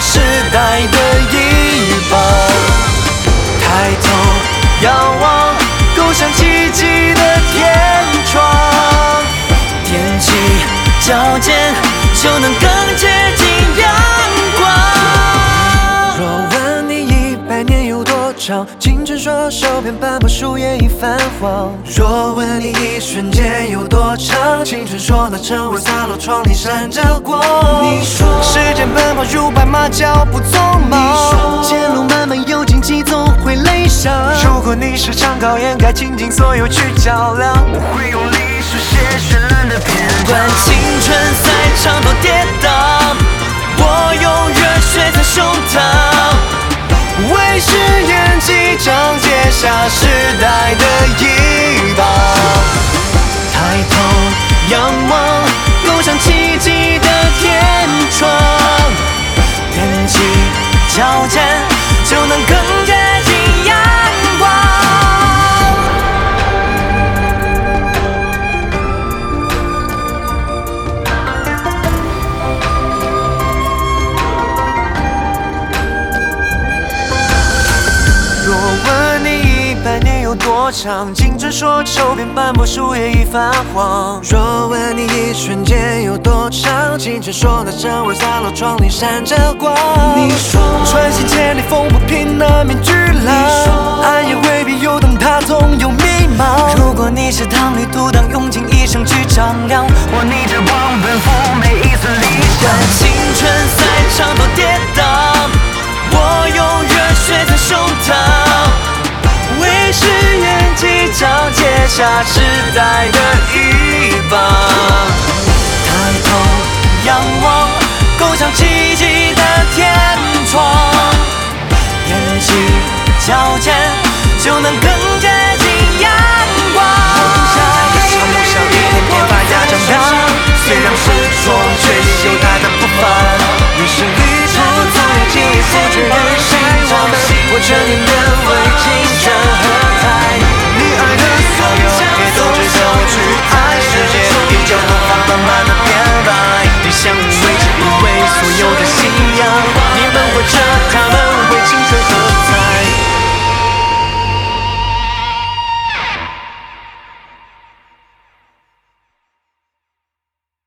时代的一棒。抬头仰望，勾向奇迹的天窗。踮起脚尖，就能更接近阳光。若问你100年有多长，青春说手边斑驳，树叶已泛黄。若问你一瞬间有多长，青春说那晨昏洒落，窗里闪着光。你说时间奔跑如白马，脚步匆忙。你说前路漫漫有荆棘，总会累伤。如果你是场考验，该倾尽所有去较量。我会用历史写绚烂的篇章。不管青春赛场多跌宕，我用热血在胸膛，为誓言击掌，接下时代的一棒。抬头仰望，勾向奇迹的天窗。踮起脚尖，就能更接近阳光。若问你100年有多长，青春说手边斑驳，树叶已泛黄。若问你一瞬间有多长，青春说那晨昏洒落，窗里闪着光。你说穿行千里，风不平难免巨浪。暗夜未必有灯塔，总有迷茫。如果你是螳螂独当，用尽一生去丈量，我逆着光奔赴每一寸理想。青春赛场多跌宕，我用热血在胸膛，为誓言击掌，接下时代的一棒。抬头仰望，勾向奇迹的天窗。踮起脚尖，就能更